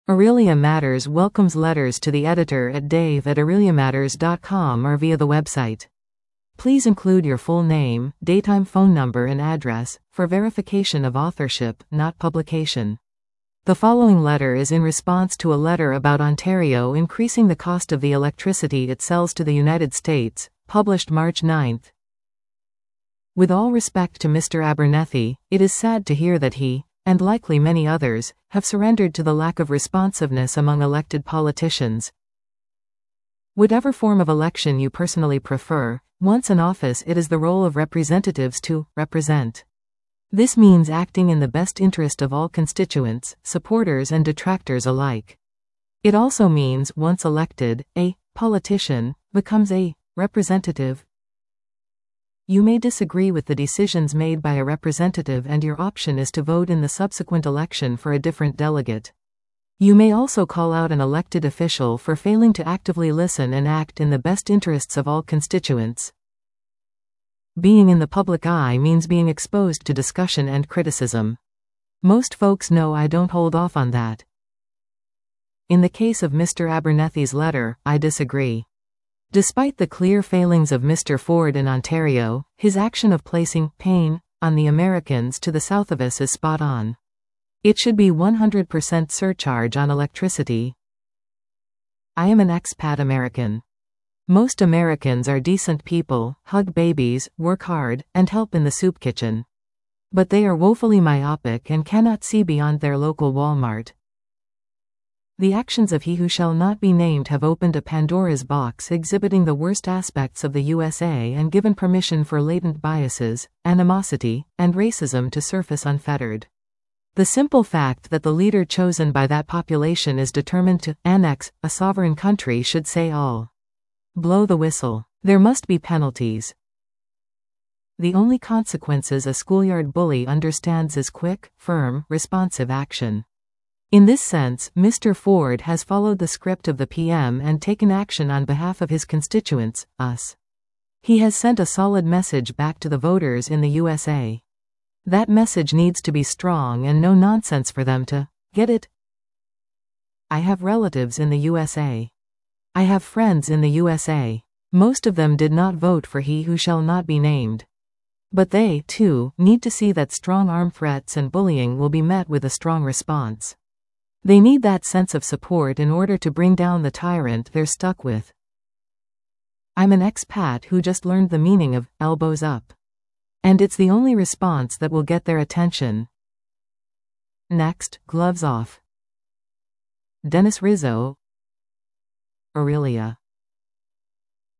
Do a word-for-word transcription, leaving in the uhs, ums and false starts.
Aurelia Matters welcomes letters to the editor at dave at aurelia matters dot com or via the website. Please include your full name, daytime phone number and address, for verification of authorship, not publication. The following letter is in response to a letter about Ontario increasing the cost of the electricity it sells to the United States, published March ninth. With all respect to Mister Abernethy, it is sad to hear that he, and likely many others, have surrendered to the lack of responsiveness among elected politicians. Whatever form of election you personally prefer, once in office it is the role of representatives to represent. This means acting in the best interest of all constituents, supporters and detractors alike. It also means, once elected, a politician becomes a representative. You may disagree with the decisions made by a representative and your option is to vote in the subsequent election for a different delegate. You may also call out an elected official for failing to actively listen and act in the best interests of all constituents. Being in the public eye means being exposed to discussion and criticism. Most folks know I don't hold off on that. In the case of Mister Abernethy's letter, I disagree. Despite the clear failings of Mister Ford in Ontario, his action of placing pain on the Americans to the south of us is spot on. It should be one hundred percent surcharge on electricity. I am an expat American. Most Americans are decent people, hug babies, work hard, and help in the soup kitchen. But they are woefully myopic and cannot see beyond their local Walmart. The actions of he who shall not be named have opened a Pandora's box exhibiting the worst aspects of the U S A and given permission for latent biases, animosity, and racism to surface unfettered. The simple fact that the leader chosen by that population is determined to annex a sovereign country should say all. Blow the whistle. There must be penalties. The only consequences a schoolyard bully understands is quick, firm, responsive action. In this sense, Mister Ford has followed the script of the P M and taken action on behalf of his constituents, us. He has sent a solid message back to the voters in the U S A. That message needs to be strong and no nonsense for them to get it. I have relatives in the U S A. I have friends in the U S A. Most of them did not vote for he who shall not be named. But they, too, need to see that strong-arm threats and bullying will be met with a strong response. They need that sense of support in order to bring down the tyrant they're stuck with. I'm an expat who just learned the meaning of elbows up. And it's the only response that will get their attention. Next, gloves off. Dennis Rizzo, Aurelia.